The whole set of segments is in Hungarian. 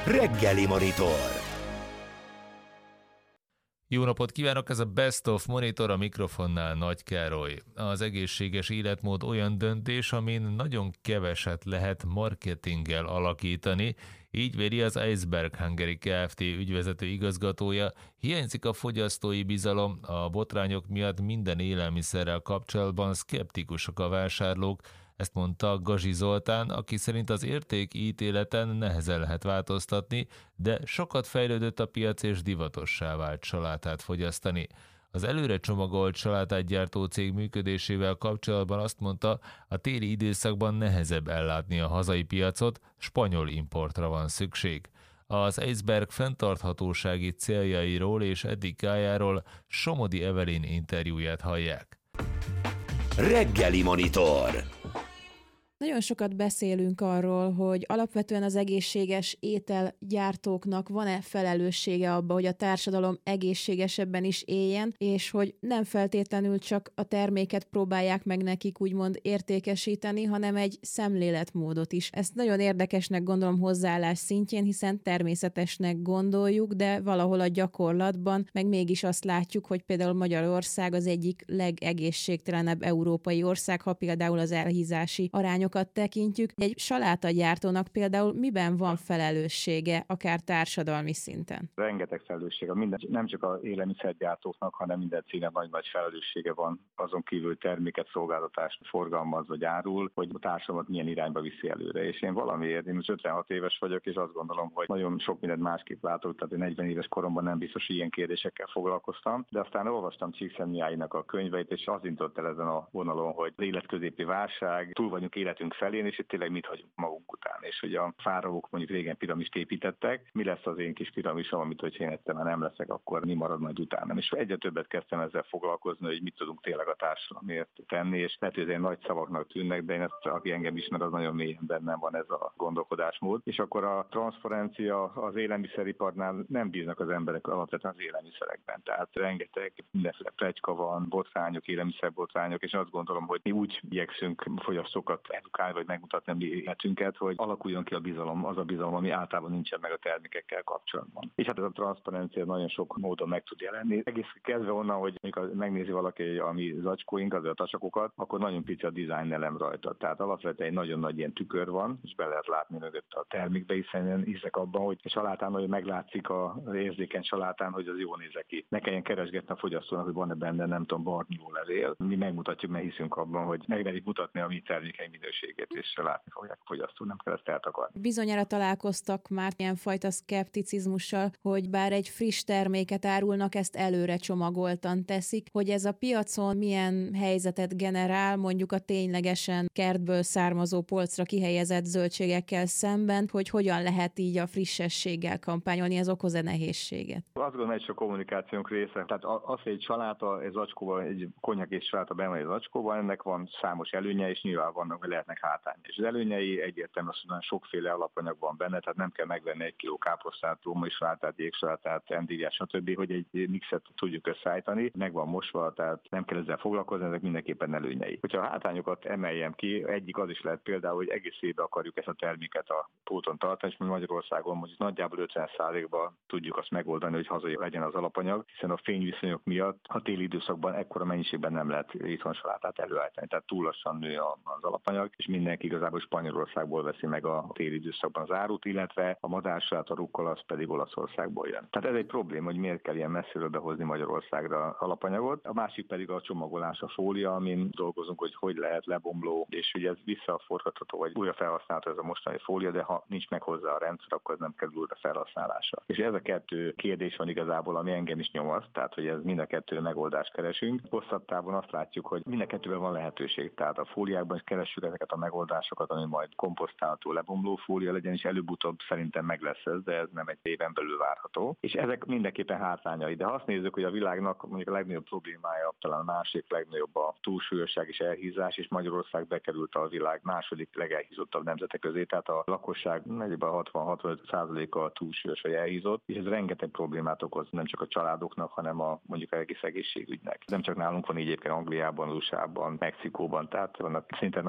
Reggeli Monitor. Jó napot kívánok, ez a Best of Monitor, a mikrofonnál Nagy Károly. Az egészséges életmód olyan döntés, amin nagyon keveset lehet marketinggel alakítani, így véli az Iceberg Hungary Kft. Ügyvezető igazgatója. Hiányzik a fogyasztói bizalom, a botrányok miatt minden élelmiszerrel kapcsolatban szkeptikusak a vásárlók. Ezt mondta Gazsi Zoltán, aki szerint az értékítéleten nehezen lehet változtatni, de sokat fejlődött a piac és divatossá vált salátát fogyasztani. Az előre csomagolt salátát gyártó cég működésével kapcsolatban azt mondta, a téli időszakban nehezebb ellátni a hazai piacot, spanyol importra van szükség. Az Iceberg fenntarthatósági céljairól és etikájáról Somodi Evelyn interjúját hallják. Reggeli Monitor. Nagyon sokat beszélünk arról, hogy alapvetően az egészséges ételgyártóknak van-e felelőssége abba, hogy a társadalom egészségesebben is éljen, és hogy nem feltétlenül csak a terméket próbálják meg nekik úgymond értékesíteni, hanem egy szemléletmódot is. Ezt nagyon érdekesnek gondolom hozzáállás szintjén, hiszen természetesnek gondoljuk, de valahol a gyakorlatban meg mégis azt látjuk, hogy például Magyarország az egyik legegészségtelenebb európai ország, ha például az elhízási arányok tekintjük. Egy salátagyártónak például miben van felelőssége, akár társadalmi szinten? Rengeteg felelőssége. Nem csak az élelmiszergyártóknak, hanem minden cégnek nagy felelőssége van, azon kívül terméket, szolgáltatást forgalmaz vagy árul, hogy a társadalmat milyen irányba viszi előre. És én valamiért, én most 56 éves vagyok, és azt gondolom, hogy nagyon sok mindent másképp látok, tehát 40 éves koromban nem biztos, hogy ilyen kérdésekkel foglalkoztam, de aztán olvastam Csíkszentmihalyinak a könyveit, és az indult el ezen a vonalon, hogy az életközépi válság, túl vagyunk életünk felén, és itt tényleg mit hagyunk magunk után. És hogy a fáraók mondjuk régen piramist építettek, mi lesz az én kis piramisom, amit hogyha én egyszer már nem leszek, akkor mi marad majd utánam. És egyre többet kezdtem ezzel foglalkozni, hogy mit tudunk tényleg a társadalomért tenni, és lehet, hogy ez nagy szavaknak tűnnek, de én ezt, aki engem ismer, az nagyon mélyen bennem van ez a gondolkodásmód. És akkor a transzparencia az élelmiszeriparnál nem bíznak az emberek alapvetően az élelmiszerekben. Tehát rengeteg mindenféle pletyka van, botrányok, élelmiszerbotrányok, és azt gondolom, hogy mi úgy igyekszünk fogyasztókat edukálni, vagy megmutatni a mi életünket, hogy alakuljon ki a bizalom, az a bizalom, ami általában nincsen meg a termékekkel kapcsolatban. És hát ez a transzparencia nagyon sok módon meg tud jelenni. Egész kezdve onnan, hogy amikor megnézi valaki a mi zacskóink, az a tasakokat, akkor nagyon pici a design elem rajta. Tehát alapvetően egy nagyon nagy ilyen tükör van, és be lehet látni mögött a termékbe, hiszen én hiszek abban, hogy a salátán, hogy meglátszik az érzékeny salátán, hogy az jól néz ki. Ne kelljen keresgetni a fogyasztónak, hogy van-e benne, nem tudom, barnulólevél. Mi megmutatjuk, mert hiszünk abban, hogy megverik mutatni a mi termékeink minőségét, és látni fogják a fogyasztó, nem kell ezt eltakarni. Bizonyára találkoztak már ilyenfajta szkepticizmussal, hogy bár egy friss terméket árulnak, ezt előre csomagoltan teszik, hogy ez a piacon milyen helyzetet generál, mondjuk a ténylegesen kertből származó polcra kihelyezett zöldségekkel szemben, hogy hogyan lehet így a frissességgel kampányolni, ez okoz-e nehézséget? Azt gondolom, hogy a kommunikációnk része. Tehát az, hogy egy saláta, egy zacskóban, egy konyhak és saláta benne egy zacskóban, ennek van számos előnye, és nyilván vannak, hogy lehetnek hátrány. És az előnyei egyértelműen az, hogy sokféle alapanyag van benne, tehát nem kell megvenni 1 kiló káposztát, római salátát, jégsalátát, endíriát, stb., hogy egy mixet tudjuk összeállítani. Meg van mosva, tehát nem kell ezzel foglalkozni, ezek mindenképpen előnyei. Hogyha a hátrányokat emeljem ki, egyik az is lehet például, hogy egész évben akarjuk ezt a terméket a póton tartani, és Magyarországon mondjuk nagyjából 50%-ban tudjuk azt megoldani, hogy hazai legyen az alapanyag, hiszen a fényviszonyok miatt a téli időszakban ekkora mennyiségben nem lehet itthon salátát előállítani, tehát túl lassan nő az alapanyag, és mindenki igazából Spanyolországból veszi meg a téli időszakban az árut, illetve a madársalát, a rukkol az pedig Olaszországból jön. Tehát ez egy probléma, hogy miért kell ilyen messziről behozni Magyarországra alapanyagot. A másik pedig a csomagolás, a fólia, amin dolgozunk, hogy lehet lebomló, és ugye ez visszaforgatható, vagy újra felhasználható ez a mostani fólia, de ha nincs meg hozzá a rendszer, akkor ez nem kerül újra felhasználásra. És ez a kettő kérdés van igazából, ami engem is nyomaszt, tehát hogy ez mind a kettő megoldást keresünk. Hosszabb távon azt látjuk, hogy mind a kettőben van lehetőség, tehát a fóliákban is keressük ezeket a megoldásokat, ami majd komposztálható lebomló fólia legyen, és előbb-utóbb szerintem meg lesz ez, de ez nem egy éven belül várható. És ezek mindenképpen hátrányai. De ha azt nézzük, hogy a világnak mondjuk a legnagyobb problémája, talán a másik legnagyobb a túlsúlyosság és elhízás, és Magyarország bekerült a világ második legelhízottabb nemzetek közé, tehát a lakosság nagyjából 60-65%-a túlsúlyos vagy elhízott, és ez rengeteg problémát okoz nem csak a családoknak, hanem mondjuk egész egészségügynek. Nem csak nálunk van így egyébként Angliában, USA-ban, Mexikóban, tehát vannak szinte nagyon rossz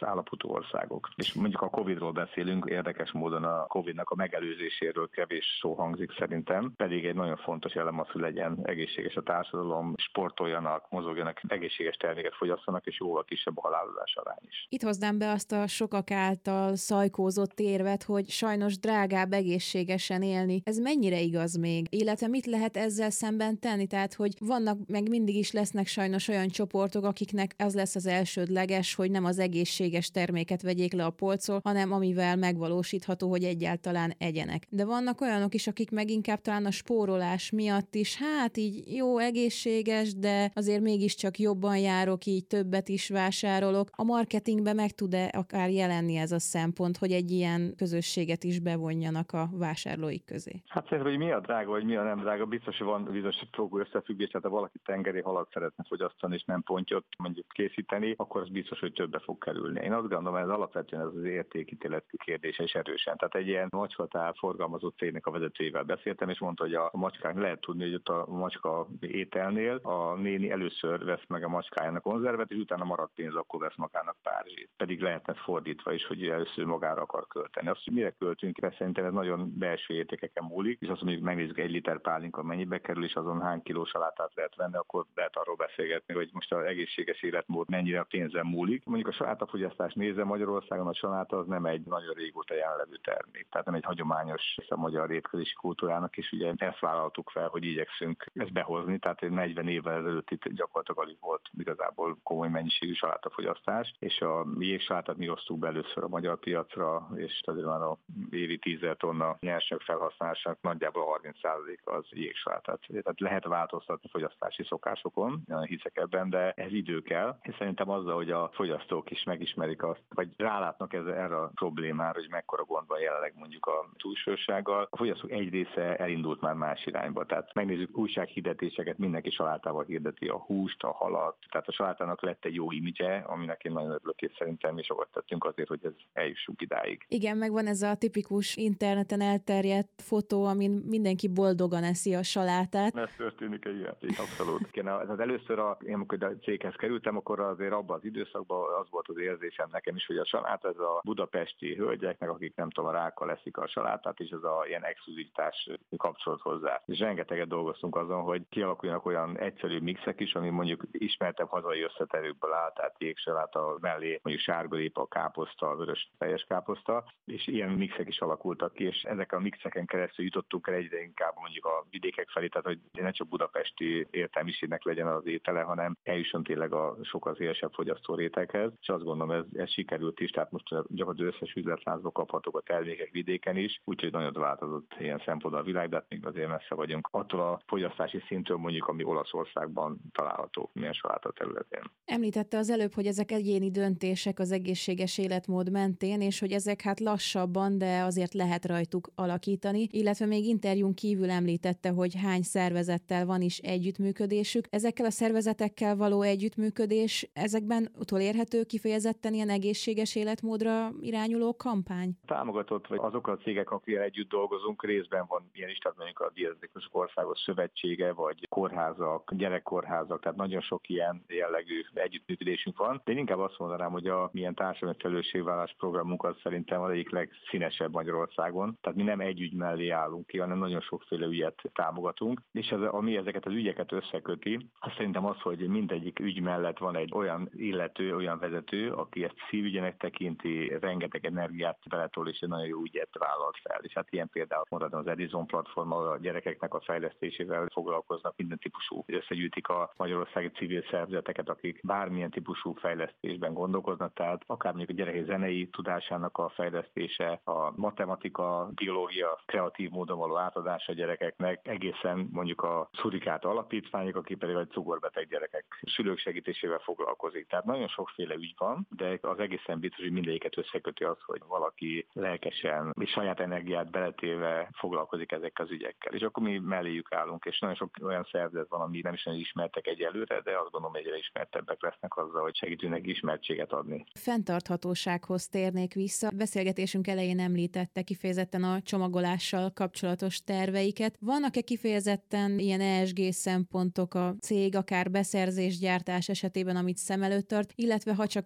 állapotú országok. És mondjuk a Covid-ról beszélünk, érdekes módon a Covid-nak a megelőzéséről kevés szó hangzik szerintem, pedig egy nagyon fontos elem az, hogy legyen egészséges a társadalom, sportoljanak, mozogjanak, egészséges terméket fogyasszanak, és jóval kisebb a halálozás arány is. Itt hoznám be azt a sokak által szajkózott érvet, hogy sajnos drágább egészségesen élni. Ez mennyire igaz még? Illetve mit lehet ezzel szemben tenni? Tehát, hogy vannak, meg mindig is lesznek sajnos olyan csoportok, akiknek az lesz az elsődleges, hogy nem az egészséges terméket vegyék le a polcról, hanem amivel megvalósítható, hogy egyáltalán egyenek. De vannak olyanok is, akik meg inkább talán a spórolás miatt is, hát így jó, egészséges, de azért mégiscsak jobban járok, így többet is vásárolok. A marketingben meg tud-e akár jelenni ez a szempont, hogy egy ilyen közösséget is bevonjanak a vásárlóik közé? Hát szerintem, hogy mi a drága, vagy mi a nem drága, biztos, hogy van bizonyos összefüggés, tehát ha valaki tengeri halat szeretne fogyasztani, és nem pontyot mondjuk készíteni, akkor az biztos, hogy többe fog kerülni. Én azt gondolom, ez alapvetően ez az értékítélet kérdése is erősen. Tehát egy ilyen macskatál forgalmazó cégnek a vezetőjével beszéltem, és mondta, hogy a macskák lehet tudni, hogy ott a macska ételnél a néni először vesz meg a macskájának konzervet, és utána maradt pénz, akkor vesz magának párzsét. Pedig lehetne fordítva is, hogy először magára akar költeni. Azt, hogy mire költünk, szerintem ez nagyon belső értékeken múlik, és azt mondjuk megnézzük, egy liter pálinka mennyibe kerül, és azon hány kiló salátát lehet venni, akkor lehet arról beszélgetni, hogy most az egészséges életmód mennyire a pénzen múlik. Mondjuk a salátafogyasztás nézve Magyarországon a saláta az nem egy nagyon régóta jelenlevő termék, tehát nem egy hagyományos a magyar étkezési kultúrának, és ugye ezt vállaltuk fel, hogy igyekszünk ezt behozni, tehát 40 évvel ezelőtt itt gyakorlatilag alig volt igazából komoly mennyiségű salátafogyasztás, és a jégsalátát mi hoztuk be először a magyar piacra, és azért már a évi 10 tonna nyersanyag felhasználásának nagyjából 30% az jégsalátát. Tehát lehet változtatni fogyasztási szokásokon, hiszek ebben, de ez idő kell. És szerintem azzal, hogy a fogyasztók is megismerik azt, vagy rálátnak erre a problémára, hogy mekkora gond van jelenleg mondjuk a túlsúlyossággal. A fogyasztók egy része elindult már más irányba. Tehát megnézzük újsághirdetéseket, mindenki salátával hirdeti a húst, a halat. Tehát a salátának lett egy jó imidzse, aminek én nagyon örülök, és szerintem mi sokat tettünk azért, hogy ez eljussunk idáig. Igen, megvan ez a tipikus interneten elterjedt fotó, amin mindenki boldogan eszi a salátát. Ez történik, igen, abszolút. Tehát először, amikor a céghez kerültem, akkor azért abban az időszakban az volt az érzésem nekem is, hogy a saláta ez a budapesti hölgyeknek, akik nem tudom, a rákkal eszik a salátát, és ez a ilyen exkluzivitás kapcsolat hozzá. És rengeteget dolgoztunk azon, hogy kialakuljanak olyan egyszerű mixek is, ami mondjuk ismertebb hazai összetevőkből áll, tehát jégsaláta mellé mondjuk sárgarépa, káposzta, vörös teljes káposzta, és ilyen mixek is alakultak ki, és ezek a mixeken keresztül jutottunk el egyre inkább mondjuk a vidékek felé, tehát hogy ne csak budapesti értelmiségnek legyen az étele, hanem eljusson tényleg a sokkal szélesebb fogyasztó réteghez, és azt gondolom, ez sikerült is, tehát most gyakorlatilag összes üzletláncba kaphatók a termékek vidéken is, úgyhogy nagyon változott ilyen szempontból a világ, de még azért messze vagyunk attól a fogyasztási szintől mondjuk, ami Olaszországban található milyen saláta területén. Említette az előbb, hogy ezek egyéni döntések az egészséges életmód mentén, és hogy ezek hát lassabban, de azért lehet rajtuk alakítani, illetve még interjún kívül említette, hogy hány szervezettel van is együttműködésük. Ezekkel a szervezetekkel való együttműködés, ezekben utolérhető kifejezetten ilyen egészséges életmódra irányuló kampány? Támogatott, vagy azok a cégek, akikkel együtt dolgozunk, részben van ilyen is, tehát mondjuk a Diabetikusok Országos Szövetsége, vagy kórházak, gyerekkórházak, tehát nagyon sok ilyen jellegű együttműködésünk van. De én inkább azt mondanám, hogy a milyen társadalmi felelősségvállalás programunk az szerintem az egyik legszínesebb Magyarországon. Tehát mi nem egy ügy mellé állunk ki, hanem nagyon sokféle ügyet támogatunk. És ami ezeket az ügyeket összeköti, az szerintem az, hogy mindegyik ügy mellett van egy olyan illető, olyan vezető, aki ezt szívügyének tekinti, rengeteg energiát beletol, és egy nagyon jó ügyet vállalt fel. És hát ilyen például mondhatom az Edison platform, a gyerekeknek a fejlesztésével foglalkoznak, minden típusú. Összegyűjtik a magyarországi civil szervezeteket, akik bármilyen típusú fejlesztésben gondolkoznak, tehát akár mondjuk a gyerekek zenei tudásának a fejlesztése, a matematika, biológia kreatív módon való átadása a gyerekeknek, egészen mondjuk a Szurikát alapítványok, aki pedig a cukorbeteg gyerekek szülők segítésével foglalkozik. Tehát nagyon sokféle ügy van, de az egészen biztos, hogy mindegyiket összeköti az, hogy valaki lelkesen és saját energiát beletéve foglalkozik ezekkel az ügyekkel. És akkor mi melléjük állunk, és nagyon sok olyan szervezet van, ami nem is nagyon ismertek egyelőre, de azt gondolom, egyre ismertebbek lesznek azzal, hogy segítünk neki ismertséget adni. Fenntarthatósághoz térnék vissza. Beszélgetésünk elején említette kifejezetten a csomagolással kapcsolatos terveiket. Vannak-e kifejezetten ilyen ESG szempontok a cég, akár beszerzés, gyártás esetében, amit szem előtt tart, illetve ha csak az unió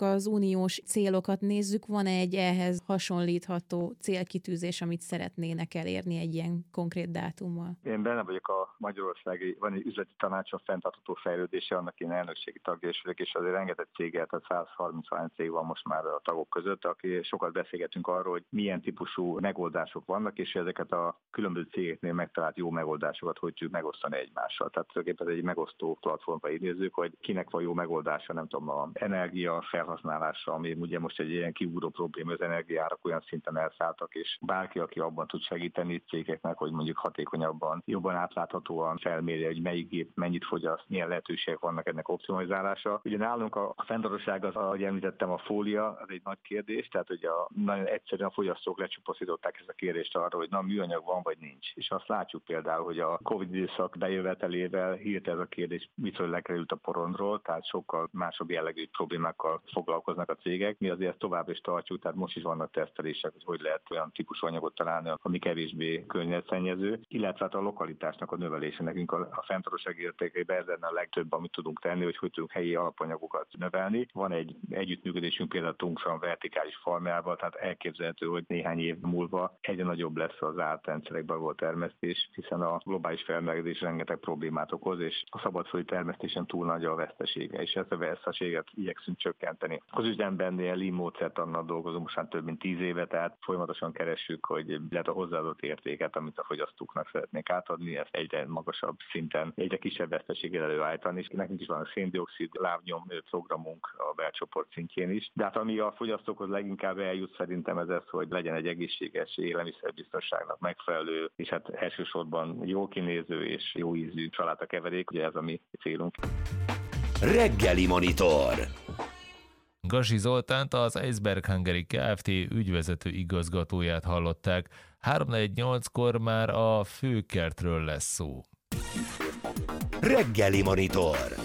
uniós célokat nézzük, van egy ehhez hasonlítható célkitűzés, amit szeretnének elérni egy ilyen konkrét dátummal? Én benne vagyok a magyarországi, van egy üzleti tanács, a fenntartható fejlődése, annak én elnökségi tagja is vagyok, és azért rengeteg céggel, tehát 130 cég van most már a tagok között, aki sokat beszélgetünk arról, hogy milyen típusú megoldások vannak, és ezeket a különböző cégeknél megtalált jó megoldásokat hogy tudjuk megosztani egymással. Tehát tulajdonképpen ez egy megosztó platformra így nézzük, hogy kinek van jó megoldása, nem tudom, a energia felhasználása, ami ugye most egy ilyen kiugró probléma, az energiárak olyan szinten elszálltak, és bárki, aki abban tud segíteni cégeknek, hogy mondjuk hatékonyabban, jobban átláthatóan felmérje, hogy melyik gép mennyit fogyaszt, milyen lehetőségek vannak ennek optimalizálása. Ugye nálunk a fenntarthatóság, az, ahogy említettem, a fólia, az egy nagy kérdés, tehát hogy nagyon egyszerűen a fogyasztók lecsupaszították ezt a kérdést arra, hogy na műanyag van vagy nincs. És azt látjuk például, hogy a Covid időszak bejövetelével hirtelen ez a kérdés viszonylag lekerült a porondról, tehát sokkal másabb jellegű problémákkal foglalkoznak a cégek. Mi azért tovább is tartjuk, tehát most is vannak tesztelések, hogy lehet olyan típusú anyagot találni, ami kevésbé környezetszennyező, illetve a lokalitásnak a növelése. Nekünk a fenntarthatóság értékeiben ez lenne a legtöbb, amit tudunk tenni, hogy tudunk helyi alapanyagokat növelni. Van egy együttműködésünk például a Tungshan vertikális farmjával, tehát elképzelhető, hogy néhány év múlva egyre nagyobb lesz az általrendszerekben volt termesztés, hiszen a globális felmelegedés rengeteg problémát okoz, és a szabadföldi termesztésen túl nagy a vesztesége, és ezt a veszteséget igyekszünk csökkenteni. Az üzemben ilyen lean módszertannal dolgozunk most már több mint 10 éve, tehát folyamatosan keressük, hogy lehet a hozzáadott értéket, amit a fogyasztóknak szeretnék átadni, ezt egyre magasabb szinten, egyre kisebb veszteséggel előállítani, és nekünk is van a széndioxid lábnyom programunk a belcsoport szintjén is. De hát ami a fogyasztókhoz leginkább eljut szerintem ez az, hogy legyen egy egészséges élelmiszerbiztonságnak megfelelő, és hát elsősorban jól kinéző és jó ízű salátakeverék, ugye ez a mi célunk. Reggeli Monitor. Gasi Zoltánt, az Iceberg Hungary Kft. Ügyvezető igazgatóját hallották. 3:48-kor már a főkertről lesz szó. Reggeli Monitor.